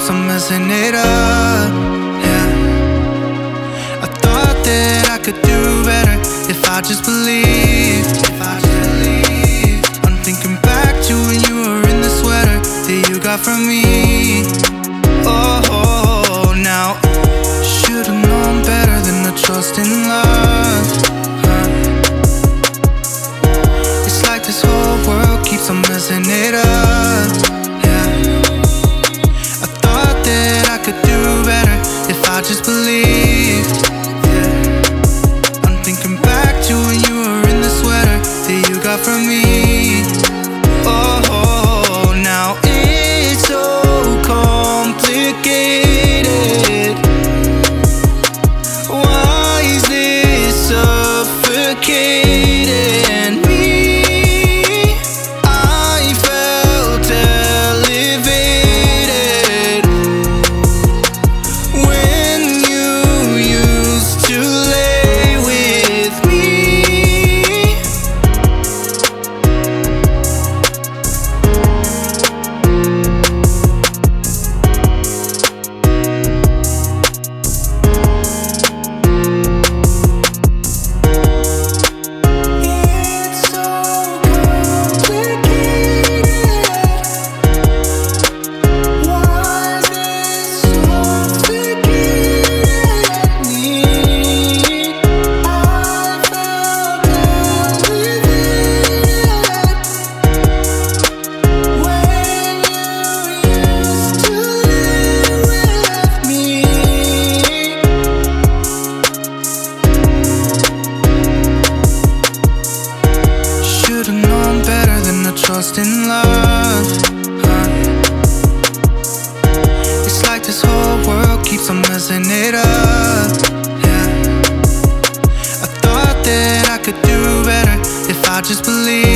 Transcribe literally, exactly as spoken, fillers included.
keeps on messing it up. Yeah, I thought that I could do better if I just believed. If I just believed. I'm thinking back to when you were in the sweater that you got from me. Oh, now should've known better than to trust in love. Huh. It's like this whole world keeps on messing it up. Yeah, I thought that I could do better if I just believed. Yeah, I'm thinking back to when you were in the sweater that you got from me. Oh, now it's so complicated. Why is this suffocating me? I felt elevated when you used to lay with me. Should've known better than to trust in love. Huh. It's like this whole world keeps on messing it up. Yeah, I thought that I could do better if I just believed.